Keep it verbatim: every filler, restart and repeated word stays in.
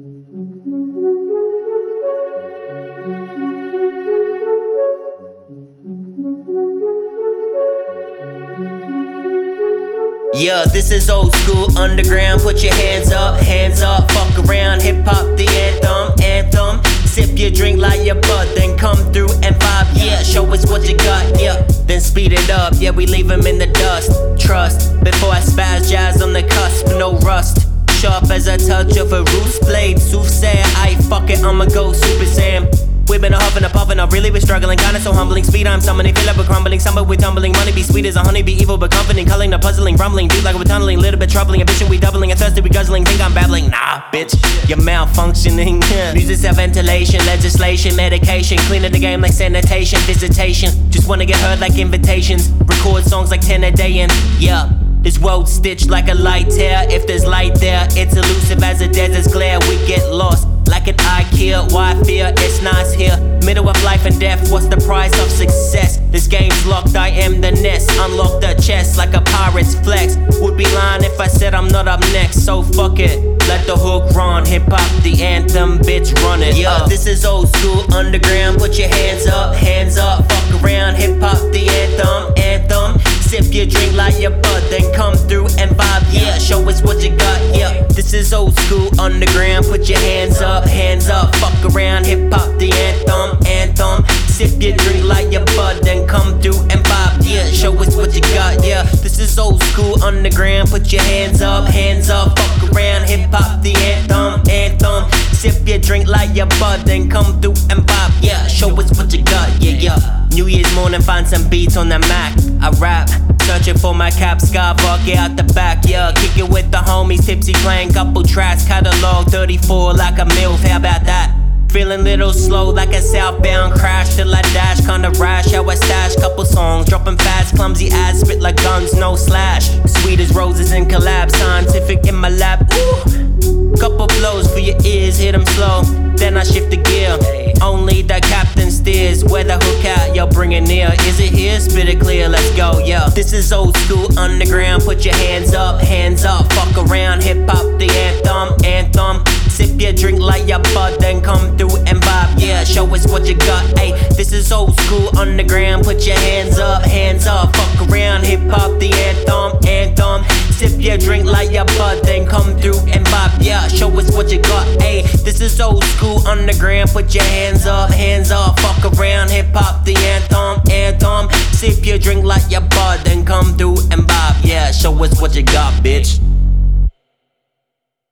Yeah, this is old school underground. Put your hands up, hands up. Fuck around, hip hop the anthem, anthem. Sip your drink, light your bud, then come through and vibe. Yeah, show us what you got. Yeah, then speed it up. Yeah, we leave them in the dust. Trust before I spaz jazz on the cusp. No rust, sharp as a touch of a roost blade. Soothsayer, I fuck it, I'ma go Super Sam. We've been a huffing a puffing, I really been struggling, kinda so humbling. Speed I'm summoning, feel like we're crumbling. Summer we tumbling, money be sweet as a honey, be evil but comforting. Culling the puzzling, rumbling, deep like we're tunneling. Little bit troubling, ambition we doubling, and thirsty we guzzling. Think I'm babbling, nah bitch, you're malfunctioning. Music self ventilation, legislation, medication. Cleaning the game like sanitation, visitation. Just wanna get heard like invitations. Record songs like ten a day and yeah. This world stitched like a light tear. If there's light there, it's elusive as a desert's glare. We get lost like an IKEA. Why fear? It's nice here. Middle of life and death, what's the price of success? This game's locked, I am the nest. Unlock the chest like a pirate's flex. Would be lying if I said I'm not up next. So fuck it, let the hook run. Hip hop the anthem, bitch run it. Yeah, this is old school underground. Put your hands up, hands up. Fuck around, hip hop the anthem, anthem. Sip your drink, light your bud, then come through and vibe. Yeah, show us what you got. Yeah, this is old school underground. Put your hands up, hands up. Fuck around, hip hop the anthem, anthem. Sip your drink, light your bud, then come through and vibe. Yeah, show us what you got. Yeah, this is old school underground. Put your hands up, hands up. Fuck around, hip hop the anthem, anthem. Sip your drink, light your bud, then come through and vibe. Yeah, show us what you got. Yeah, yeah. New Year's morning, find some beats on the Mac. I rap, searching for my cap, scarf, get out the back. Yeah, kick it with the homies, tipsy, playing couple tracks. Catalog thirty-four like a MILF, how about that? Feeling little slow like a southbound crash. Till I dash, kinda rash, how I stash couple songs. Dropping fast, clumsy ass, spit like guns, no slash. Sweet as roses in collab, scientific in my lab. Ooh, couple blows for your ears, hit them slow. Then I shift the gear, only the captain steers. Where the hook at, yo, bring it near. Is it here? Spit it clear, let's go, yeah. This is old school underground. Put your hands up, hands up. Fuck around, hip hop the anthem, anthem. Sip your drink, light your bud, then come through and vibe. Yeah, show us what you got. Ayy, this is old school underground. Put your hands up, hands up. Fuck around, hip hop the anthem, anthem. Sip your drink, light your bud, then come through and vibe. Yeah, show us what you got. Ayy, this is old school underground. Put your hands up, hands up. Fuck around, hip hop the anthem, anthem. Sip your drink, light your bud, then come through and vibe. Yeah, show us what you got, bitch.